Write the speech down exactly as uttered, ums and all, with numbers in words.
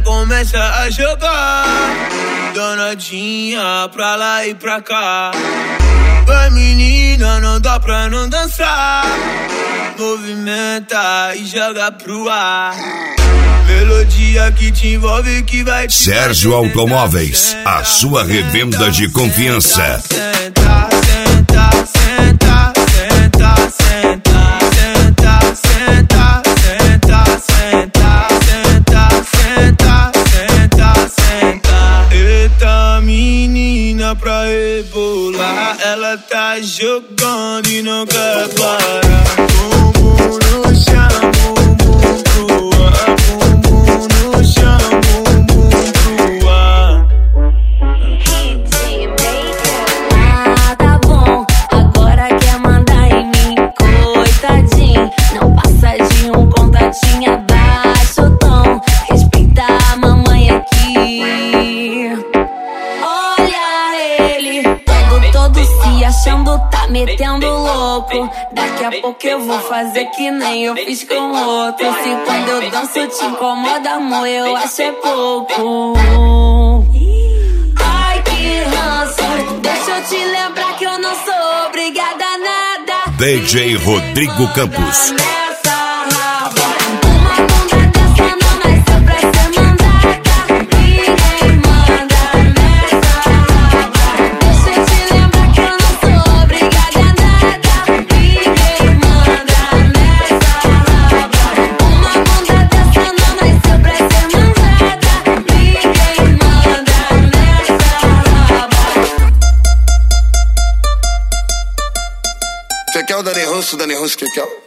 começa a jogar danadinha pra lá e pra cá. Vai menina, não dá pra não dançar. Movimenta e joga pro ar. Melodia que te envolve, que vai te Sérgio Automóveis, a sua revenda de confiança. Senta, senta, senta, senta, senta, senta, senta, senta, senta, senta, senta, senta, senta. Eita menina pra rebolar, ela tá jogando e não quer parar. Bumbum no chão, bumbum pro ar, bumbum no chão, bumbum pro ar. Ah, tá bom, agora quer mandar em mim, coitadinho. Não passa de um contatinho abaixo o tom. Respeita a mamãe aqui. Olha ele, todo, todo se achando, tá metendo louco. Daqui a pouco eu vou fazer que nem eu fiz com outro. Se quando eu danço te incomoda, amor, eu acho é pouco. Ai, que ranço, deixa eu te lembrar que eu não sou obrigada a nada. D J Rodrigo Campos. Você quer o Dani Russo? Dani Russo, que quer?